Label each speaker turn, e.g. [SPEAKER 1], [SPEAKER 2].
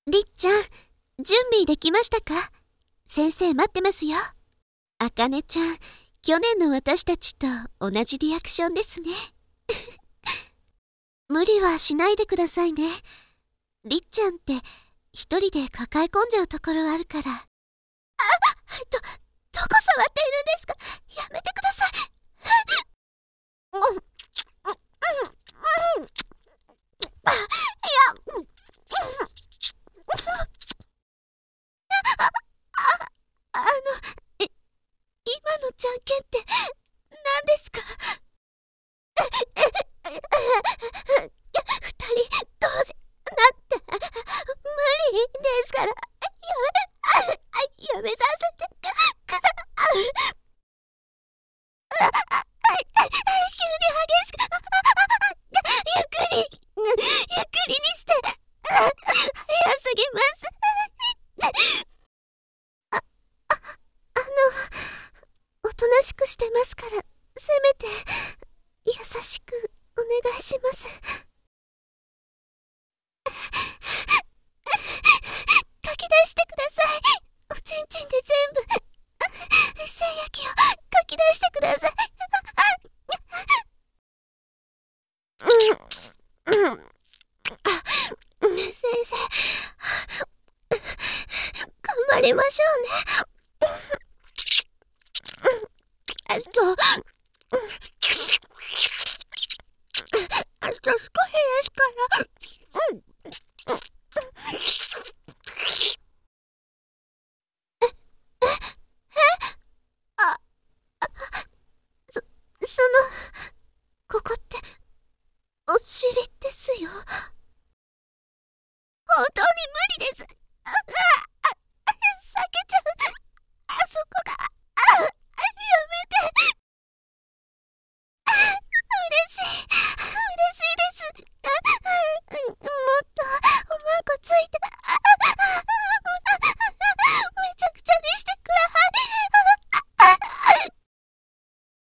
[SPEAKER 1] りっちゃん、準備できましたか？先生待ってますよ。あかねちゃん、去年の私たちと同じリアクションですね。無理はしないでくださいね。りっちゃんって一人で抱え込んじゃうところあるから。どこ触っているんですか？やめてください。今のじゃんけんって何ですか？二人同時なんて無理ですから。やめさせてください。急に激しくゆっくりにして早すぎます。おとなしくしてますから、せめて優しくお願いします。書き出してください。おちんちんで全部精液を書き出してください。先生、頑張りましょうね。あと少しですから。その、ここって、お尻ですよ。本当に無理です。